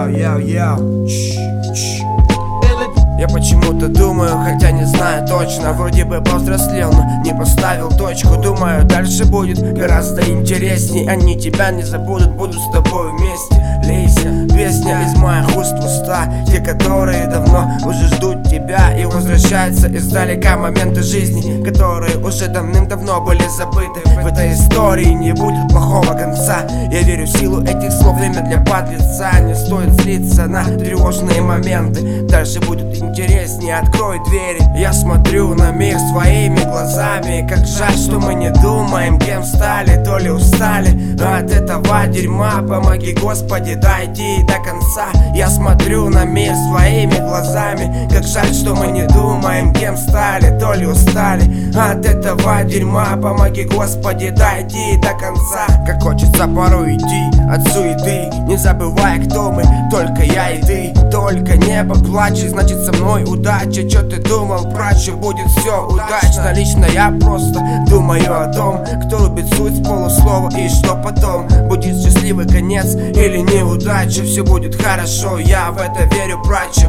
Я почему-то думаю, хотя не знаю точно. Вроде бы повзрослел, но не поставил точку. Думаю, дальше будет гораздо интересней. Они тебя не забудут, буду с тобой вместе. Лейся, песня из моих уст в уста. Те, которые давно уже ждут тебя и возвращаются издалека моменты жизни, которые уже давным-давно были забыты. В этой истории не будет плохого конца. Я верю в силу этих слов, время для подлеца. Не стоит злиться на тревожные моменты. Дальше будет интереснее, открой двери. Я смотрю на мир своими глазами. Как жаль, что мы не думаем, кем стали. То ли устали от этого дерьма. Помоги, Господи, дойти до конца. Я смотрю на мир своими глазами. Как жаль, что мы не думаем, кем стали. То ли устали от этого дерьма. Помоги, Господи, дойти до конца. Как хочется порой идти от суеты, не забывая, кто мы, только я и ты. Только небо плачет, значит со мной удача. Чё ты думал, прачу, будет все удачно. Лично я просто думаю о том, кто любит суть с полуслова и что потом. Будет счастливый конец или неудача. Все будет хорошо, я в это верю, прачу.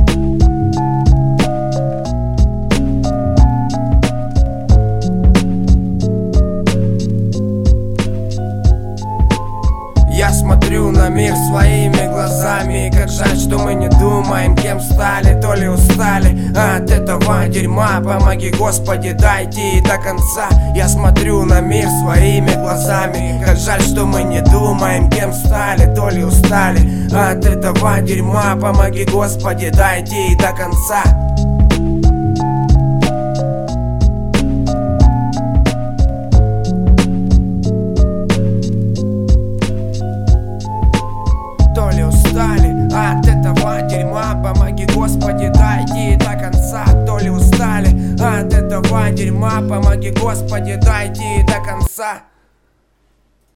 Я смотрю на мир своими глазами. Как жаль, что мы не думаем, кем стали. То ли устали от этого дерьма. Помоги, Господи, дойти до конца. Я смотрю на мир своими глазами. Как жаль, что мы не думаем, кем стали. То ли устали от этого дерьма. Помоги, Господи, дойти до конца. То ли устали от этого дерьма. Помоги, Господи, дойти до конца. То ли устали от этого дерьма. Помоги, Господи, дойти до конца.